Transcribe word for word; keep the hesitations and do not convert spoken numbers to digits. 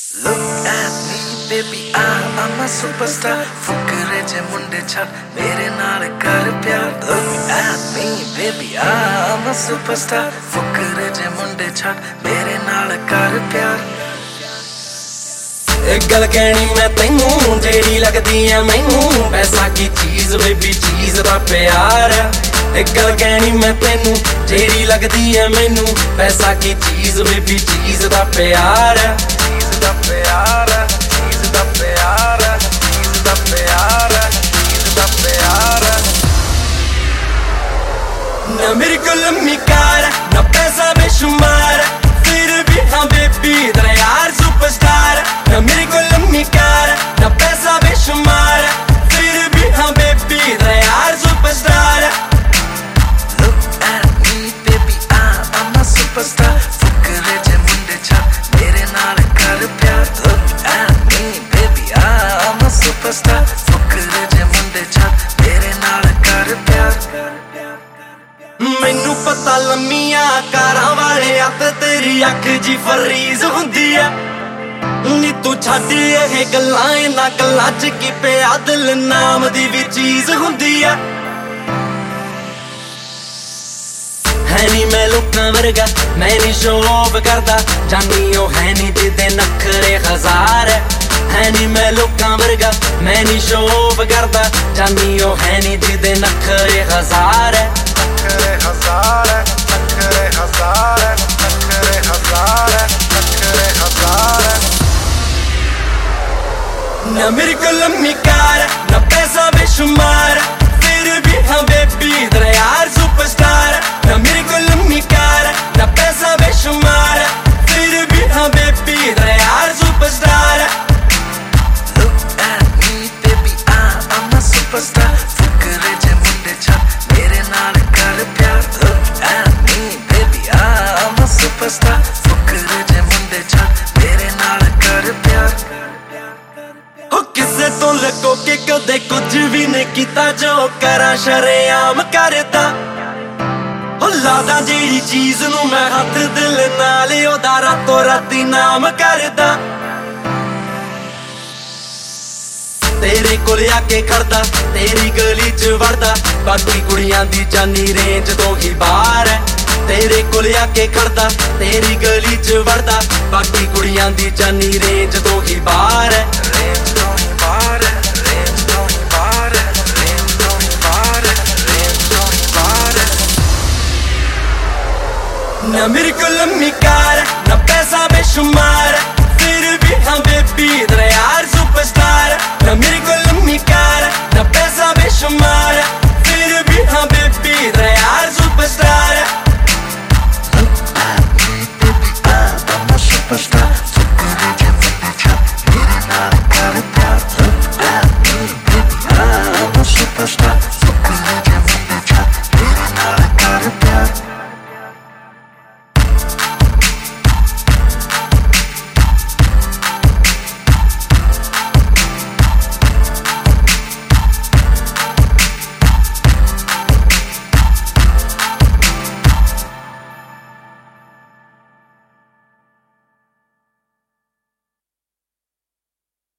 Look at me, baby, I am a superstar. Fukrey जे मुंडे छट मेरे नाल कर प्यार. Look at me, baby, I am a superstar. Fukrey जे मुंडे छट मेरे नाल कर प्यार. एक गल कहनी मैं तैनू जेड़ी लगदी है मैनू पैसा की चीज बेबी चीज दा प्यार है. एक गल कहनी मैं तैनू जेड़ी लगदी है मैनू पैसा की चीज बेबी चीज दा प्यार है. चीज दा प्यार है, चीज दा प्यार है, चीज दा प्यार है, चीज दा प्यार है. ना मेरे को लम्मी कार है, ना पैसा बेशुमार है, फिर भी हाँ बेबी तेरा यार सुपरस्टार है. ना मेरे को लम्मी कार है, ना पैसा बेशुमार है, फिर भी हाँ बेबी तेरा यार सुपरस्टार है. Look at me baby, I am a superstar. Fukrey जे मुंडे छट मेरे नाल कर प्यार. Look at me baby, I am a superstar. Fukrey जे मुंडे छट मेरे नाल कर प्यार. मैनू पता लम्मियां कारां वाले आ ते तेरी अख जी फरीज हुंदी है. नी तू छड्ड ये गल्लां इन्हां गल्लां च की पिया दिल नाम दी भी चीज हुंदी है. है नी मैं लोकां वर्गा मैं नी शो ऑफ करदा जानी ओ है नी जिदे नखरे हजार है. है नी मैं लोकां वर्गा मैं नी शो ऑफ करदा जानी ओ है नी जिदे नखरे हजार है. नखरे हजार है, नखरे हजार है, नखरे हजार है, नखरे हजार है. ना मेरे को लम्मी कार है, ना पैसा बेशुमार है, फिर भी हाँ बेबी तेरा यार सुपरस्टार है. ना मेरे को लम्मी कार है, ना पैसा बेशुमार है, फिर भी हाँ बेबी तेरा यार सुपरस्टार है. Look at me baby, I am a superstar. Fukrey जे मुंडे छट मेरे नाल कर प्यार. Look at me baby, I am a superstar. Fukrey जे मुंडे छट मेरे नाल कर प्यार. हो किसे तो लगो के कदे कुछ भी नहीं कीता जो करा शरेआम करदा. हो लादा जेड़ी चीज नू मैं हथ दिल नाल ओदा रातों राती नाम करदा. तेरे कोल आके खड़दा तेरी गली च वड़दा बाकी कुड़ियां दी जानी रेंज तो ही बाहर है. तेरे कोल आके खड़दा तेरी गली च वड़दा बाकी कुड़ियां दी जानी रेंज तो ही बाहर है. रेंज तो ही बाहर है, रेंज तो ही बाहर है, रेंज तो ही बाहर है, रेंज तो ही बाहर है. ना मेरे को लम्मी कार है, ना पैसा बेशुमार है, फिर भी हाँ बेबी तेरा यार सुपरस्टार है. ना मेरे को लम्मी कार है, ना पैसा बेशुमार है,